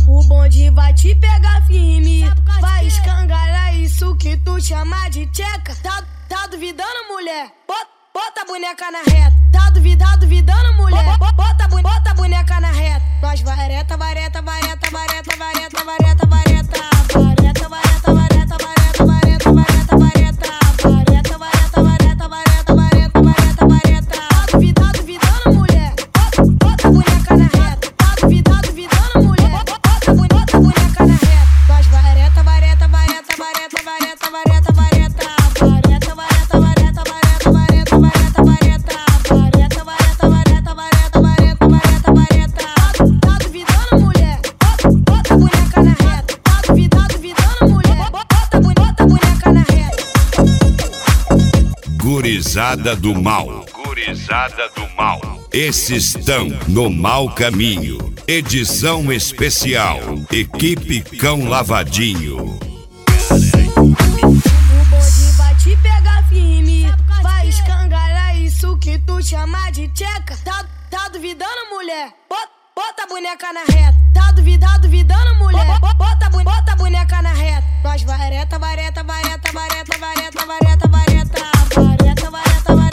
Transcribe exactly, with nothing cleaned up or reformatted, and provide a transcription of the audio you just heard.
O bonde vai te pegar firme, vai escangalhar isso que tu chama de tcheca. Tá, tá duvidando, mulher? Bota, bota a boneca na reta. Tá duvidando, duvidando, mulher? Bota, bota a boneca na reta. Nós vareta, vareta, vareta, vareta, vareta, vareta, vareta. Vareta, vareta, vareta, vareta, vareta, vareta, vareta. Vareta, vareta, vareta, vareta, vareta, vareta, vareta. Tá duvidando, duvidando, mulher? Bota a boneca na reta. Tá duvidando, duvidando, mulher? Bota, bota a boneca na reta. Nós vareta, vareta, vareta, vareta, vareta, vareta, vareta. Vareta, vareta, vareta, vareta, vareta, vareta, vareta. Vareta, vareta, vareta, vareta, vareta, vareta, vareta. Tá duvidando, mulher? Bota a boneca na reta. Tá duvidando, duvidando, mulher? Bota, bota a boneca na reta. Gurizada do mal. Gurizada do mal. Esses estão no mau caminho. Edição especial. Equipe Cão Lavadinho. O bonde vai te pegar firme, vai escangalhar isso que tu chama de tcheca. Tá, tá duvidando, mulher? Bota, bota a boneca na reta. Tá duvidando, duvidando, mulher? Bota, bota a boneca na reta. Nós vareta, vareta, vareta, vareta, vareta, vareta, vareta. Vareta, vareta, vareta.